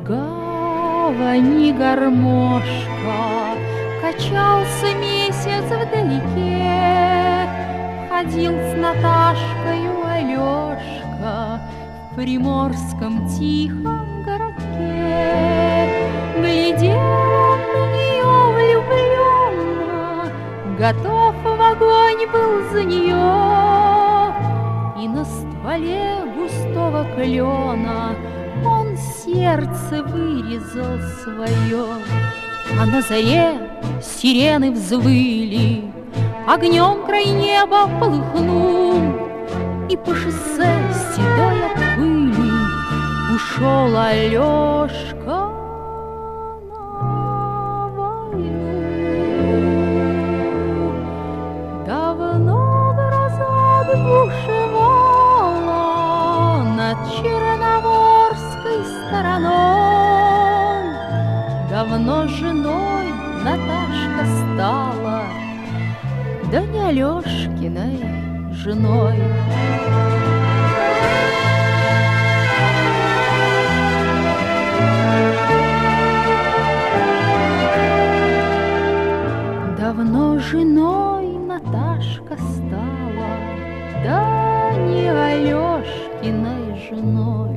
гавани гармошка, качался месяц вдалеке, ходил с Наташкою Алешка в приморском тихом городке. Глядел он на нее влюбленно, готов в огонь был за нее, и на стволе густого клена он сердце вырезал свое. А на заре сирены взвыли, огнем край неба полыхнул, и по шоссе седой от пыли ушел Алешка на войну. Давно гроза бушевала над черноморской стороной, давно женой Наташка стала, да не Алешкиной женой. Давно женой Наташка стала, да не Алешкиной женой.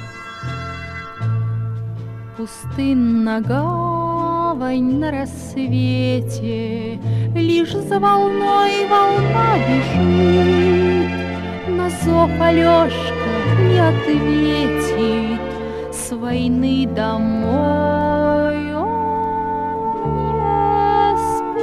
Пустынна гавань на рассвете, лишь за волной волна бежит. На зов Алешка не ответит, с войны домой он не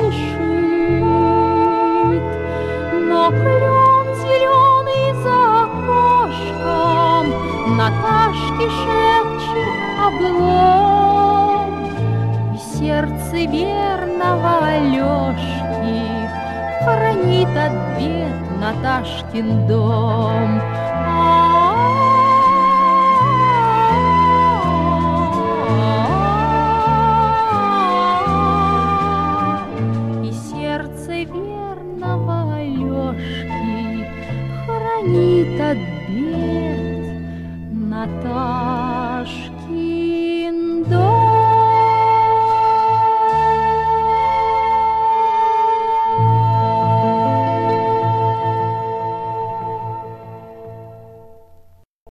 спешит. Но клен зеленый за окошком Наташке шепчет облом, и сердце верного Алешки хранит от бед Наташкин дом. И сердце верного Алешки хранит от бед Наташкин